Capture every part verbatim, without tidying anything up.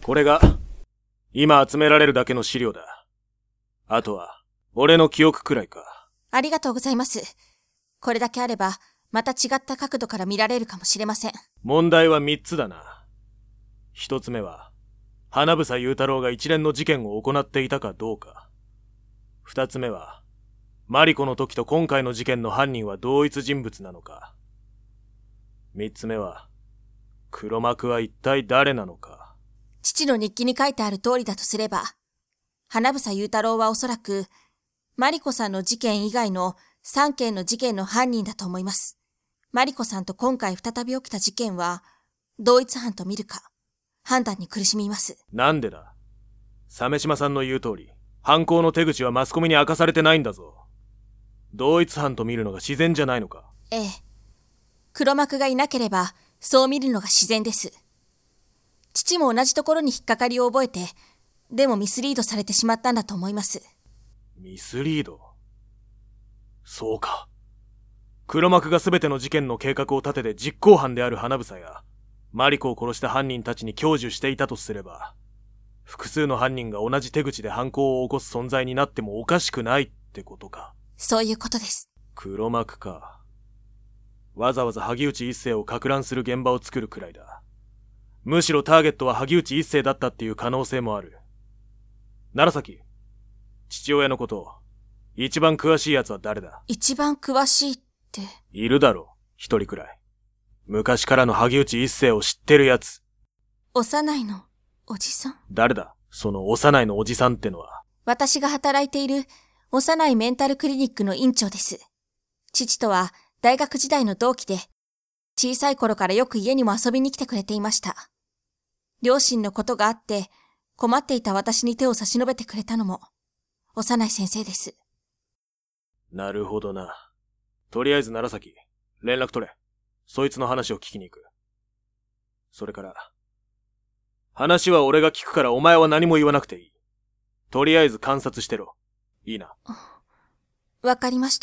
これが今集められるだけの資料だ。あとは俺の記憶くらいか。 ありがとうございます。これだけあればまた違った角度から見られるかもしれません。 問題は三つだな。一つ目は花房雄太郎が一連の事件を行っていたかどうか。二つ目はマリコの時と今回の事件の犯人は同一人物なのか。三つ目は黒幕は一体誰なのか。 父の日記に書いてある通りだとすれば、花房雄太郎はおそらくマリコさんの事件以外のさんけんの事件の犯人だと思います。マリコさんと今回再び起きた事件は同一犯と見るか判断に苦しみます。 なんでだ。鮫島さんの言う通り、犯行の手口はマスコミに明かされてないんだぞ。同一犯と見るのが自然じゃないのか。 ええ。黒幕がいなければそう見るのが自然です。父も同じところに引っかかりを覚えて、でもミスリードされてしまったんだと思います。 ミスリード。そうか。黒幕が全ての事件の計画を立てて実行犯である花房やマリコを殺した犯人たちに享受していたとすれば、複数の犯人が同じ手口で犯行を起こす存在になってもおかしくないってことか。 そういうことです。 黒幕か。わざわざ萩内一生を撹乱する現場を作るくらいだ。むしろターゲットは萩内一生だったっていう可能性もある。楢崎、父親のことを一番詳しい奴は誰だ？ 一番詳しいって。 いるだろう、一人くらい。昔からの萩内一生を知ってる奴。 幼いのおじさん？ 誰だその幼いのおじさんってのは。 私が働いている幼いメンタルクリニックの院長です。父とは大学時代の同期で、小さい頃からよく家にも遊びに来てくれていました。両親のことがあって困っていた私に手を差し伸べてくれたのも幼い先生です。 なるほどな。とりあえず楢崎、連絡取れ。そいつの話を聞きに行く。それから話は俺が聞くからお前は何も言わなくていい。とりあえず観察してろ。いいな。 わかりました。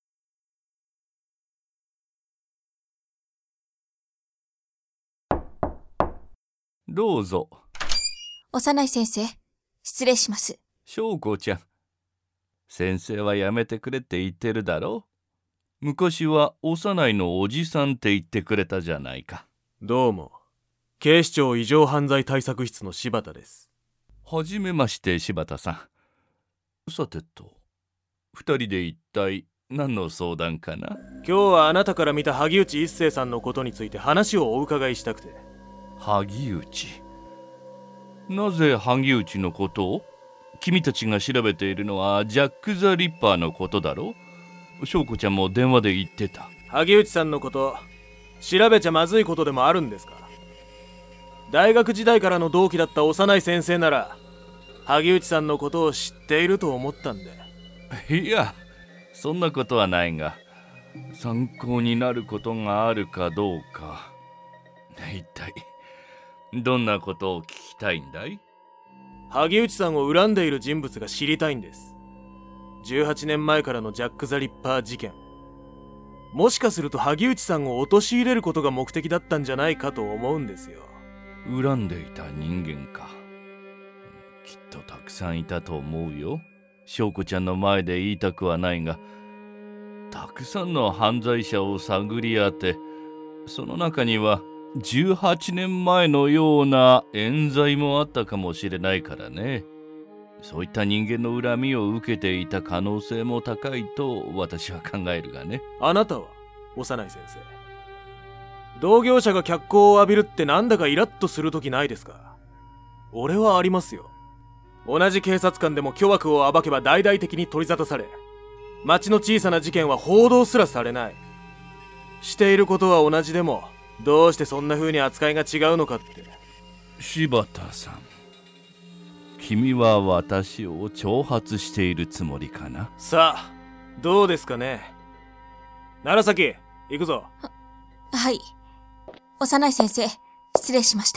どうぞ。 幼い先生、失礼します。 翔子ちゃん、先生はやめてくれって言ってるだろう。昔は幼いのおじさんって言ってくれたじゃないか。 どうも、警視庁異常犯罪対策室の柴田です。 はじめまして柴田さん。さてと、二人で一体何の相談かな？ 今日はあなたから見た萩内一生さんのことについて話をお伺いしたくて。 萩内。なぜ萩内のことを？君たちが調べているのはジャック・ザ・リッパーのことだろ？翔子ちゃんも電話で言ってた。 萩内さんのこと調べちゃまずいことでもあるんですか？大学時代からの同期だった幼い先生なら萩内さんのことを知っていると思ったんで。 いや、そんなことはないが、参考になることがあるかどうか。一体どんなことを聞きたいんだい？ 萩内さんを恨んでいる人物が知りたいんです。じゅうはちねんまえからのジャック・ザ・リッパー事件。もしかすると萩内さんを陥れることが目的だったんじゃないかと思うんですよ。 恨んでいた人間か。きっとたくさんいたと思うよ。翔子ちゃんの前で言いたくはないが、たくさんの犯罪者を探り当て、その中にはじゅうはちねんまえのような冤罪もあったかもしれないからね。そういった人間の恨みを受けていた可能性も高いと私は考えるがね。 あなたは幼い先生、同業者が脚光を浴びるってなんだかイラッとするときないですか？俺はありますよ。同じ警察官でも巨悪を暴けば大々的に取り沙汰され、町の小さな事件は報道すらされない。していることは同じでもどうしてそんな風に扱いが違うのかって。 柴田さん、君は私を挑発しているつもりかな？ さあ、どうですかね。楢崎、行くぞ。 は、はい。幼い先生、失礼しました。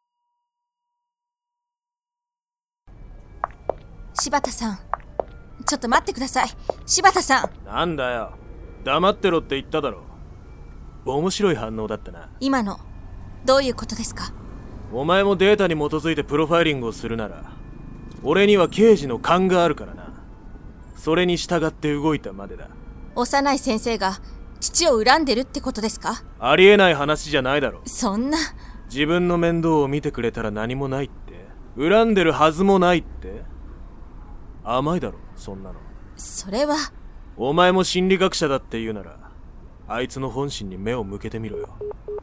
柴田さん、 ちょっと待ってください、柴田さん。 なんだよ、黙ってろって言っただろ。面白い反応だったな。 今のどういうことですか？ お前もデータに基づいてプロファイリングをするなら、俺には刑事の勘があるからな。それに従って動いたまでだ。 幼い先生が父を恨んでるってことですか？ ありえない話じゃないだろ。 そんな。 自分の面倒を見てくれたら何もないって、恨んでるはずもないって。甘いだろそんなの。 それは。 お前も心理学者だって言うなら、あいつの本心に目を向けてみろよ。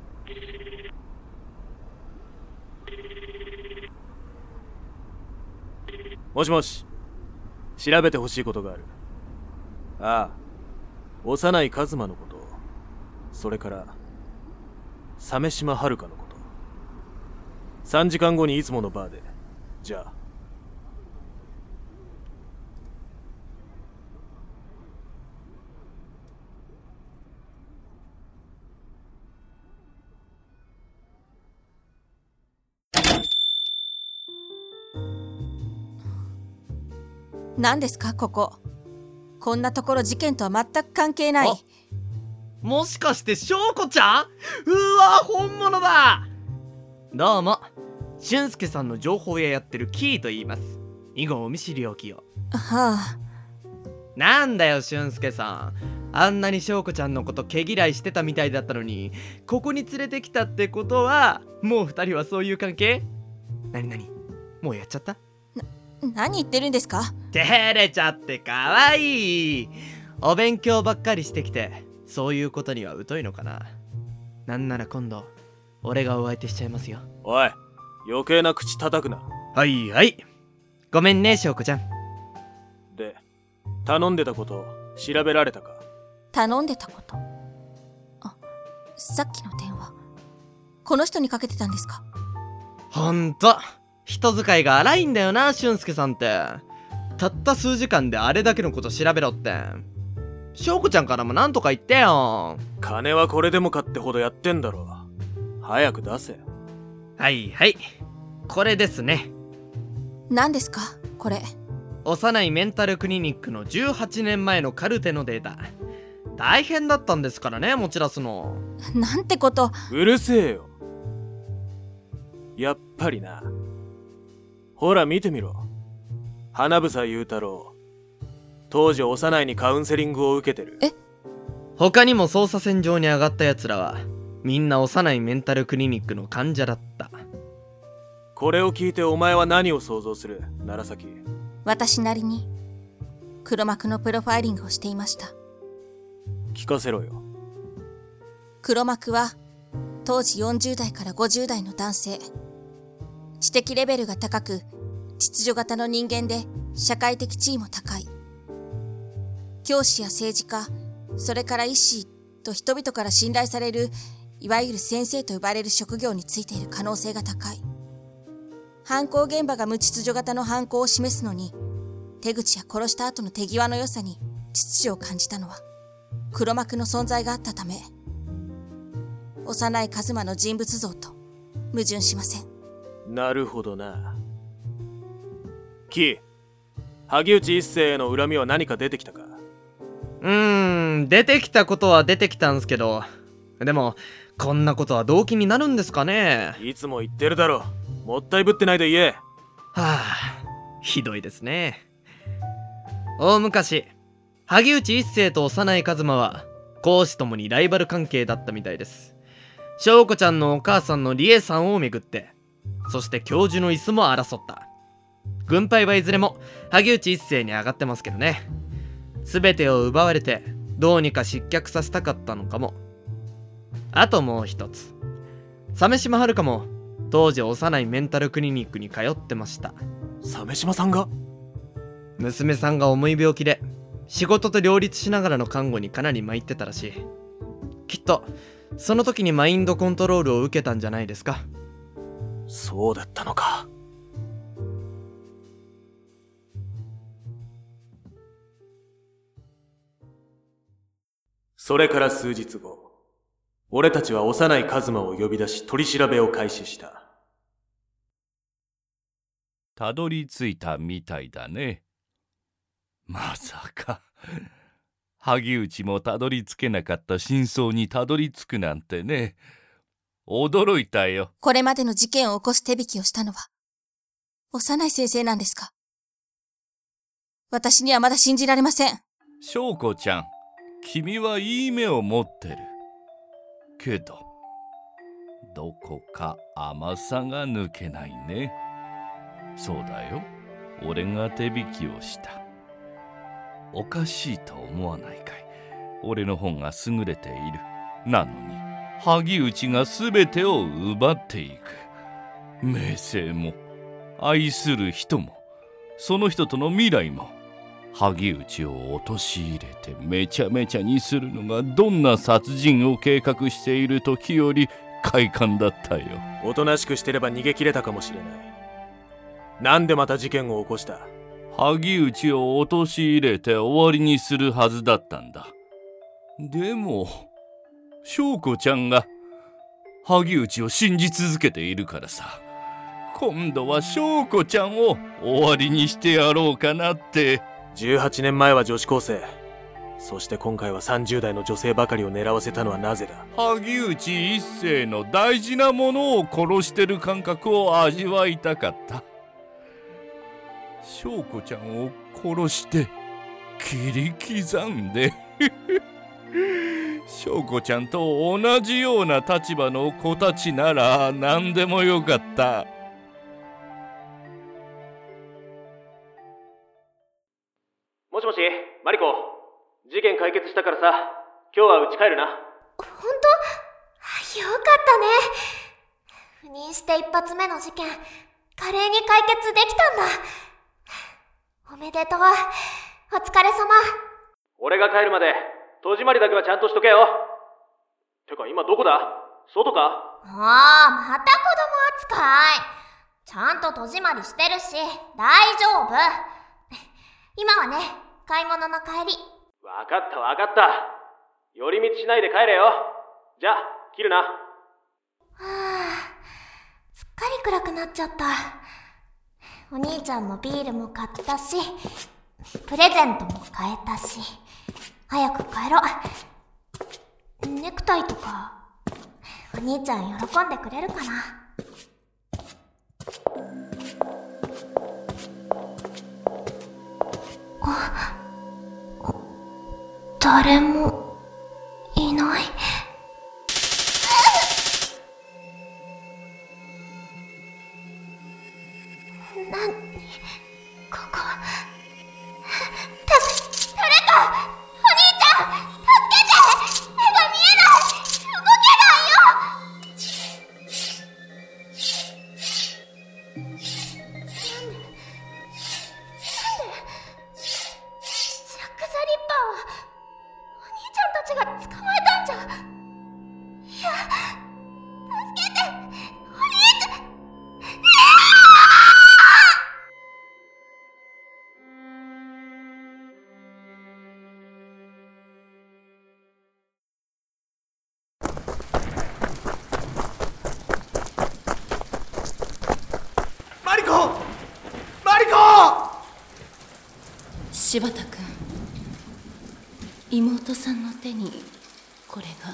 もしもし、調べてほしいことがある。ああ、幼い一馬のこと、それから鮫島遥のこと。さんじかんごにいつものバーで。じゃあ。 何ですかここ。こんなところ事件とは全く関係ない。 もしかして翔子ちゃん？うわ、本物だ。どうも、俊介さんの情報屋やってるキーと言います。以後お見知りおきを。 はあ。 なんだよ俊介さん、あんなに翔子ちゃんのこと毛嫌いしてたみたいだったのに、ここに連れてきたってことはもう二人はそういう関係？なになに、もうやっちゃった？ 何言ってるんですか？ 照れちゃってかわいい。お勉強ばっかりしてきて、そういうことには疎いのかな。なんなら今度俺がお相手しちゃいますよ。 おい、余計な口叩くな。 はいはい、ごめんね翔子ちゃん。 で、頼んでたこと調べられたか？ 頼んでたこと。あ、さっきの電話、この人にかけてたんですか？ ほんと人使いが荒いんだよな俊介さんって。たった数時間であれだけのこと調べろって。翔子ちゃんからもなんとか言ってよ。 金はこれでもかってほどやってんだろ。早く出せ。 はいはい、これですね。 何ですかこれ？ 幼いメンタルクリニックのじゅうはちねんまえのカルテのデータ。大変だったんですからね、持ち出すの。 なんてこと。 うるせえよ。やっぱりな。ほら見てみろ。花房雄太郎、当時幼いにカウンセリングを受けてる。 え？ 他にも捜査線上に上がったやつらはみんな幼いメンタルクリニックの患者だった。 これを聞いてお前は何を想像する？楢崎。 私なりに黒幕のプロファイリングをしていました。 聞かせろよ。 黒幕は当時よんじゅう代からごじゅう代の男性。知的レベルが高く、秩序型の人間で社会的地位も高い。教師や政治家、それから医師と人々から信頼される、いわゆる先生と呼ばれる職業についている可能性が高い。犯行現場が無秩序型の犯行を示すのに、手口や殺した後の手際の良さに秩序を感じたのは、黒幕の存在があったため、幼い一馬の人物像と矛盾しません。 なるほどな。キー、萩内一生への恨みは何か出てきたか？ うーん、出てきたことは出てきたんすけど、でもこんなことは動機になるんですかね。 いつも言ってるだろ。もったいぶってないで言え。 はあ、ひどいですね。大昔、萩内一生と幼い一馬は公私ともにライバル関係だったみたいです。翔子ちゃんのお母さんの理恵さんをめぐって、そして教授の椅子も争った。軍配はいずれも萩内一生に上がってますけどね。全てを奪われてどうにか失脚させたかったのかも。あともう一つ、鮫島遥も当時幼いメンタルクリニックに通ってました。 鮫島さんが？ 娘さんが重い病気で仕事と両立しながらの看護にかなり参ってたらしい。きっとその時にマインドコントロールを受けたんじゃないですか。 そうだったのか。それから数日後、俺たちは幼い一馬を呼び出し取り調べを開始した。 たどり着いたみたいだね。 まさか萩内もたどり着けなかった真相にたどり着くなんてね。驚いたよ。 これまでの事件を起こす手引きをしたのは、幼い先生なんですか？私にはまだ信じられません。 翔子ちゃん、君はいい目を持ってる。けど、どこか甘さが抜けないね。そうだよ。俺が手引きをした。おかしいと思わないかい？俺の方が優れている。なのに萩内が全てを奪っていく。名声も愛する人もその人との未来も萩内を陥れてめちゃめちゃにするのがどんな殺人を計画している時より快感だったよ。 おとなしくしてれば逃げ切れたかもしれない。なんでまた事件を起こした？ 萩内を陥れて終わりにするはずだったんだ。でも翔子ちゃんが萩内を信じ続けているからさ、今度は翔子ちゃんを終わりにしてやろうかなって。 じゅうはちねんまえは女子高生、そして今回はさんじゅう代の女性ばかりを狙わせたのはなぜだ？ 萩内一生の大事なものを殺してる感覚を味わいたかった。翔子ちゃんを殺して切り刻んで翔子ちゃんと同じような立場の子たちなら何でもよかった。 もしもし、マリコ。事件解決したからさ、今日は家帰るな。 ほんと？よかったね。赴任して一発目の事件、華麗に解決できたんだ。おめでとう。お疲れ様。 俺が帰るまで戸締まりだけはちゃんとしとけよ。てか今どこだ？外か？ ああ、また子供扱い。ちゃんと戸締まりしてるし、大丈夫。今はね、買い物の帰り。 わかったわかった。寄り道しないで帰れよ。じゃあ切るな。はあ、すっかり暗くなっちゃった。お兄ちゃんのビールも買ったし、プレゼントも買えたし、早く帰ろう。ネクタイとかお兄ちゃん喜んでくれるかな。あ、誰もいない。なに、ここ。た、誰か、お兄ちゃん、助けて。目が見えない。動けないよ。なんで、なんで、ジャック・ザ・リッパーは、お兄ちゃんたちが捕まえたんじゃ。いや、助けて、お兄ちゃん。 マリコ！マリコ！ 柴田君、妹さんの手にこれが。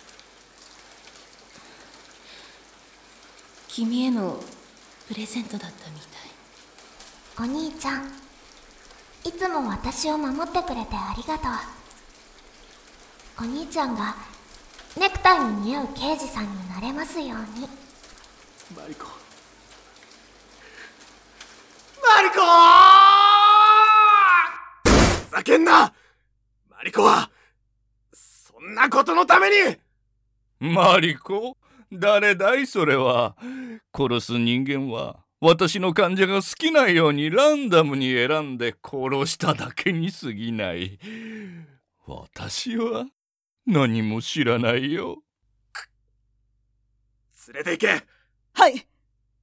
君へのプレゼントだったみたい。 お兄ちゃん、いつも私を守ってくれてありがとう。お兄ちゃんがネクタイに似合う刑事さんになれますように。 マリコ。マリコー！ふざけんな！マリコはそんなことのために。 マリコ？誰だいそれは。殺す人間は私の患者が好きなようにランダムに選んで殺しただけに過ぎない。私は何も知らないよ。 連れて行け。 はい。